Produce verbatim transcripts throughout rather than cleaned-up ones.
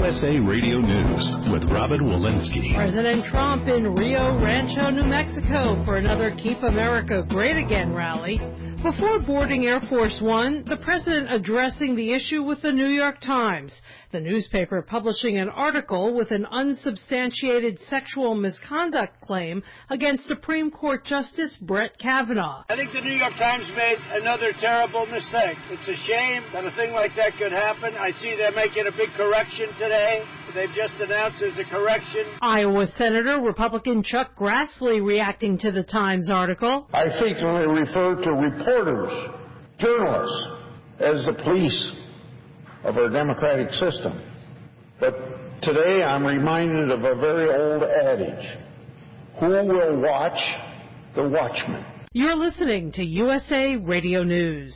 S A Radio News with Robin Walensky. President Trump in Rio Rancho, New Mexico for another Keep America Great Again rally. Before boarding Air Force One, the president addressing the issue with the New York Times, the newspaper publishing an article with an unsubstantiated sexual misconduct claim against Supreme Court Justice Brett Kavanaugh. I think the New York Times made another terrible mistake. It's a shame that a thing like that could happen. I see they're making a big correction today. They've just announced there's a correction. Iowa Senator Republican Chuck Grassley reacting to the Times article. I frequently refer to reporters, journalists, as the police of our democratic system. But today I'm reminded of a very old adage. Who will watch the watchman? You're listening to U S A Radio News.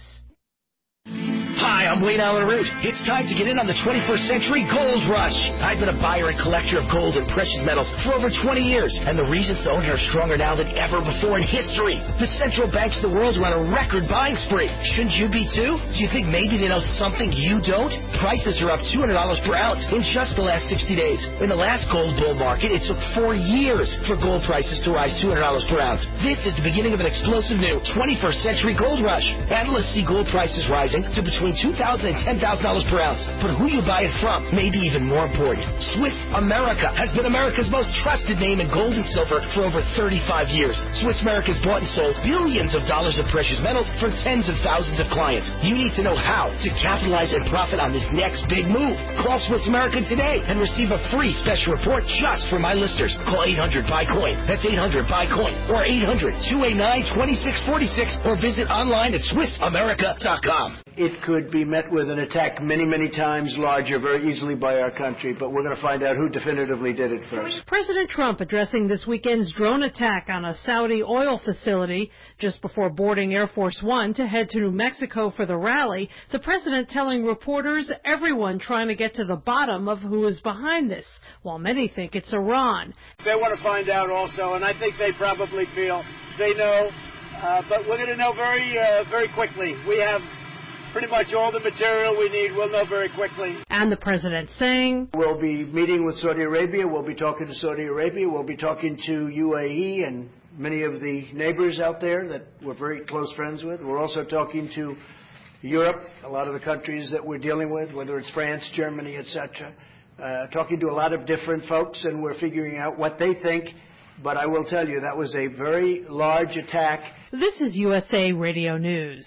Hi, I'm Wayne Allen Root. It's time to get in on the twenty-first century gold rush. I've been a buyer and collector of gold and precious metals for over twenty years, and the reasons to own it are stronger now than ever before in history. The central banks of the world are on a record buying spree. Shouldn't you be too? Do you think maybe they know something you don't? Prices are up two hundred dollars per ounce in just the last sixty days. In the last gold bull market, it took four years for gold prices to rise two hundred dollars per ounce. This is the beginning of an explosive new twenty-first century gold rush. Analysts see gold prices rising to between two thousand dollars and ten thousand dollars per ounce. But who you buy it from may be even more important. Swiss America has been America's most trusted name in gold and silver for over thirty-five years. Swiss America's bought and sold billions of dollars of precious metals for tens of thousands of clients. You need to know how to capitalize and profit on this next big move. Call Swiss America today and receive a free special report just for my listeners. Call eight hundred buy coin. That's eight hundred buy coin or eight hundred two eight nine two six four six or visit online at swiss america dot com. It could be met with an attack many, many times larger very easily by our country, but we're going to find out who definitively did it first. President Trump addressing this weekend's drone attack on a Saudi oil facility just before boarding Air Force One to head to New Mexico for the rally. The president telling reporters everyone trying to get to the bottom of who is behind this, while many think it's Iran. They want to find out also, and I think they probably feel they know, uh, but we're going to know very, uh, very quickly. We have pretty much all the material we need. We'll know very quickly. And the president saying, we'll be meeting with Saudi Arabia. We'll be talking to Saudi Arabia. We'll be talking to U A E and many of the neighbors out there that we're very close friends with. We're also talking to Europe, a lot of the countries that we're dealing with, whether it's France, Germany, et cetera. Uh, talking to a lot of different folks, and we're figuring out what they think. But I will tell you, that was a very large attack. This is U S A Radio News.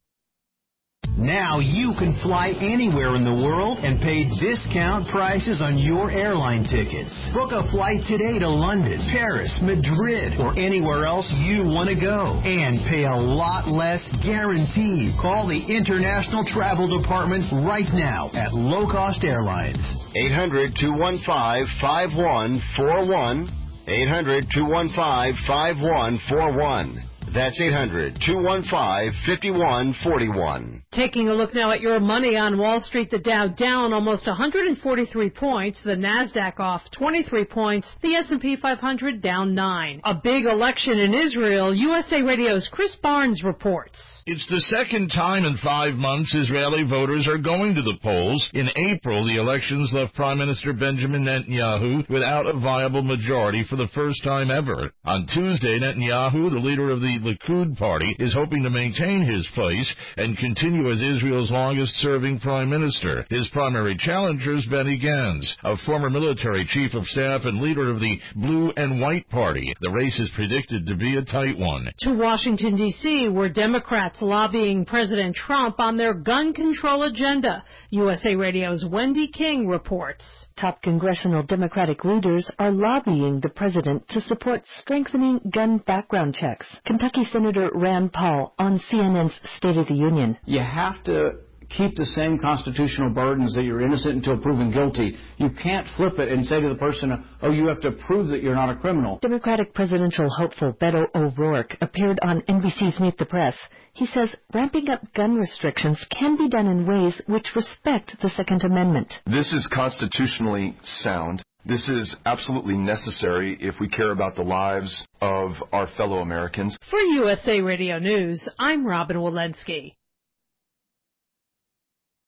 Now you can fly anywhere in the world and pay discount prices on your airline tickets. Book a flight today to London, Paris, Madrid, or anywhere else you want to go. And pay a lot less guaranteed. Call the International Travel Department right now at Low Cost Airlines. eight hundred two one five five one four one. eight hundred two one five five one four one. That's eight hundred two one five five one four one. Taking a look now at your money on Wall Street, the Dow down almost one hundred forty-three points, the NASDAQ off twenty-three points, the S and P five hundred down nine. A big election in Israel, U S A Radio's Chris Barnes reports. It's the second time in five months Israeli voters are going to the polls. In April, the elections left Prime Minister Benjamin Netanyahu without a viable majority for the first time ever. On Tuesday, Netanyahu, the leader of the Likud party, is hoping to maintain his place and continue as Israel's longest-serving prime minister. His primary challenger is Benny Gantz, a former military chief of staff and leader of the Blue and White Party. The race is predicted to be a tight one. To Washington, D C, where Democrats lobbying President Trump on their gun control agenda. U S A Radio's Wendy King reports. Top congressional Democratic leaders are lobbying the president to support strengthening gun background checks. Kentucky Senator Rand Paul on C N N's State of the Union. You have to keep the same constitutional burdens that you're innocent until proven guilty. You can't flip it and say to the person, oh, you have to prove that you're not a criminal. Democratic presidential hopeful Beto O'Rourke appeared on N B C's Meet the Press. He says ramping up gun restrictions can be done in ways which respect the Second Amendment. This is constitutionally sound. This is absolutely necessary if we care about the lives of our fellow Americans. For U S A Radio News, I'm Robin Walensky.